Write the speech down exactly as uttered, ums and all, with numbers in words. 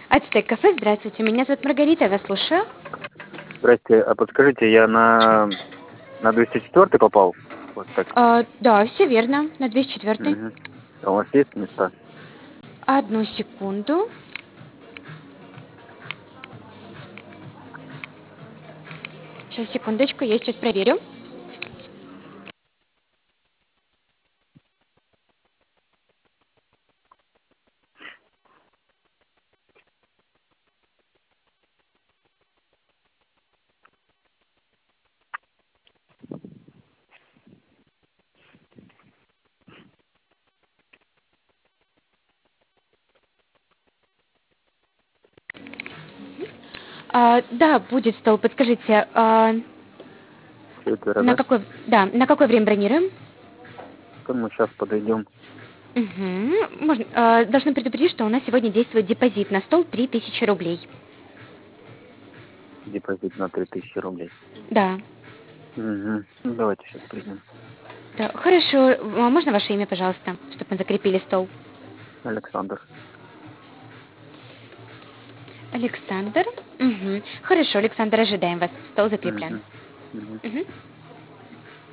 Ацтек кафе, здравствуйте, меня зовут Маргарита, я вас слушаю. Здрасте, а подскажите, я на, на двести четвёртый попал? Вот так. А, да, все верно, на двести четвёртый. Мгм. А у вас есть места? Одну секунду. Сейчас, секундочку, я сейчас проверю. А, да, будет стол, подскажите, а, Четверо, на да? какой, да, на какое время бронируем? То мы сейчас подойдем. Угу. Можно, а, должны предупредить, что у нас сегодня действует депозит на стол три тысячи рублей. Депозит на три тысячи рублей. Да. Угу. Ну, давайте сейчас придем. Да, хорошо. А можно ваше имя, пожалуйста, чтобы мы закрепили стол? Александр. Александр. Угу. Хорошо, Александр, ожидаем вас. Стол закреплен. Угу. Угу. Угу.